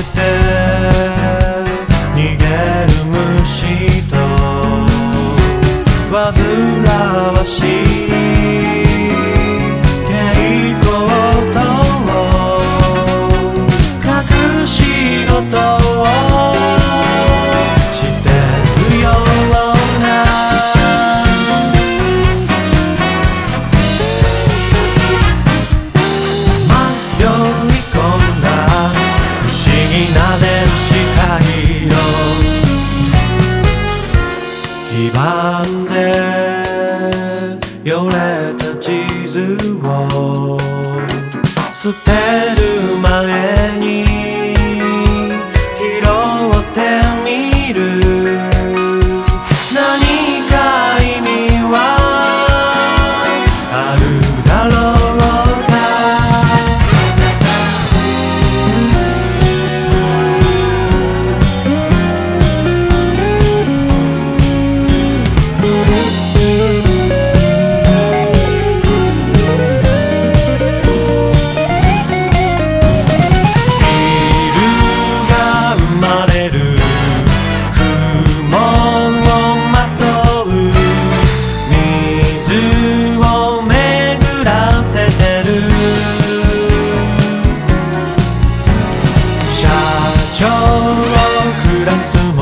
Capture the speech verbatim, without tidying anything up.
して逃げる虫と煩わしい蛍光灯を隠し事をしてるような迷い込んだ不思議な電子回路黄ばんでよれた地図を捨てる前に拾ってみる何か意味はあるだろうかクラス